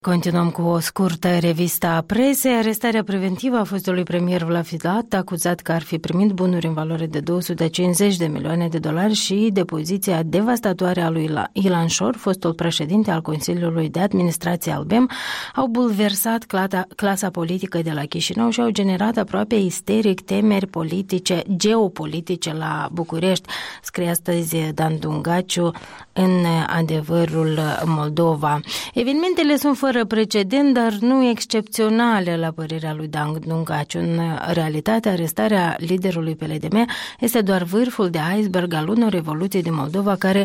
Continuăm cu o scurtă revistă a presei. Arestarea preventivă a fostului premier Vlad Filat, acuzat că ar fi primit bunuri în valoare de 250 de milioane de dolari și depoziția devastatoare a lui Ilan Șor, fostul președinte al Consiliului de Administrație al BEM, au bulversat clasa politică de la Chișinău și au generat aproape isteric temeri politice, geopolitice la București, scrie astăzi Dan Dungaciu în Adevărul Moldova. Evenimentele sunt fără precedent, dar nu excepționale, la părerea lui Dan Dungaciu. În realitate, arestarea liderului PLDM este doar vârful de iceberg al unor evoluții din Moldova care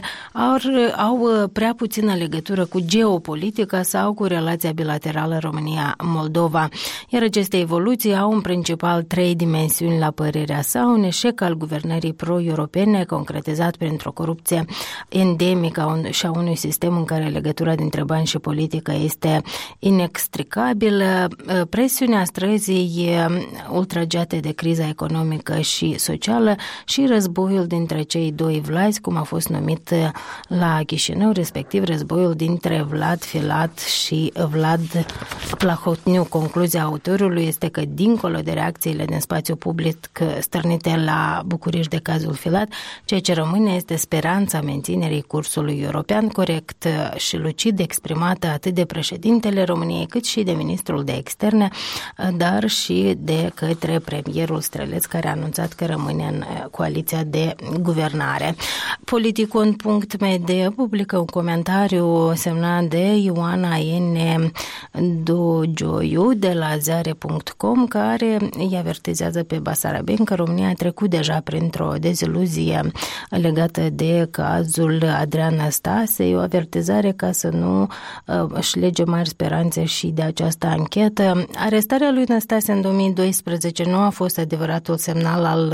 au prea puțină legătură cu geopolitica sau cu relația bilaterală România-Moldova. Iar aceste evoluții au în principal 3 dimensiuni, la părerea sa: un eșec al guvernării pro-europene, concretizat printr-o corupție endemică și a unui sistem în care legătura dintre bani și politică este inextricabilă, presiunea străzii ultragiate de criza economică și socială și războiul dintre cei doi Vlazi, cum a fost numit la Chișinău, respectiv războiul dintre Vlad Filat și Vlad Plahotniuc. Concluzia autorului este că, dincolo de reacțiile din spațiu public stârnite la București de cazul Filat, ceea ce rămâne este speranța menținerii cursului european corect și lucid, exprimată atât de președintele României, cât și de ministrul de externe, dar și de către premierul Străleț, care a anunțat că rămâne în coaliția de guvernare. Politicon.md publică un comentariu semnat de Ioana N. Dogioiu de la Zare.com, care îi avertizează pe Basarabeni că România a trecut deja printr-o deziluzie legată de cazul Adrian Năstase, o avertizare ca să nu își lege mari speranțe și de această anchetă. Arestarea lui Năstase în 2012 nu a fost adevăratul semnal al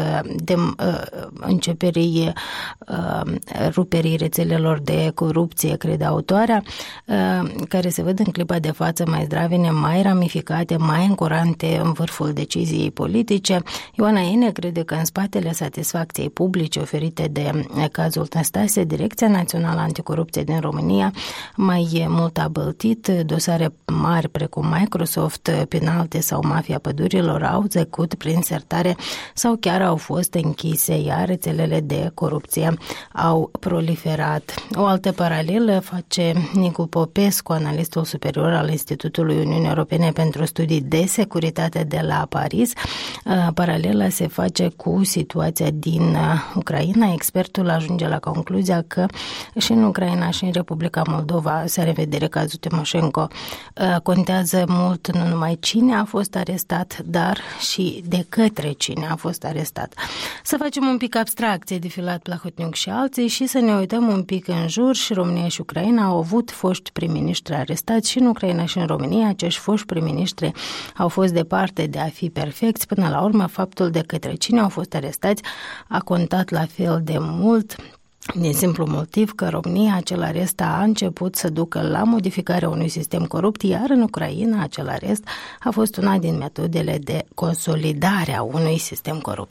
începerii ruperii rețelelor de corupție, crede autoarea, care se văd în clipa de față mai zdravene, mai ramificate, mai ancorante în vârful deciziei politice. Ioana Ene crede că în spatele satisfacției publice oferite de cazul Năstase, Direcția Națională Anticorupție din România mai mult a băltit. Dosare mari precum Microsoft, Penalte sau Mafia Pădurilor au trecut prin sertare sau chiar au fost închise, iar rețelele de corupție au proliferat. O altă paralelă face Nicu Popescu, analistul superior al Institutului Uniunii Europene pentru Studii de Securitate de la Paris. Paralela se face cu situația din Ucraina. Expertul ajunge la concluzia că și în Ucraina și în Republica Moldova, se revedere cazul Timoșenko, contează mult nu numai cine a fost arestat, dar și de către cine a fost arestat. Să facem un pic abstracție de Filat, Plahotniuc și alții și să ne uităm un pic în jur. Și România și Ucraina au avut foști prim-ministri arestați, și în Ucraina și în România acești foști prim-ministri au fost departe de a fi perfecți. Până la urmă, faptul de către cine au fost arestați a contat la fel de mult, din simplu motiv că România acel arest a început să ducă la modificarea unui sistem corupt, iar în Ucraina acel arest a fost una din metodele de consolidare a unui sistem corupt.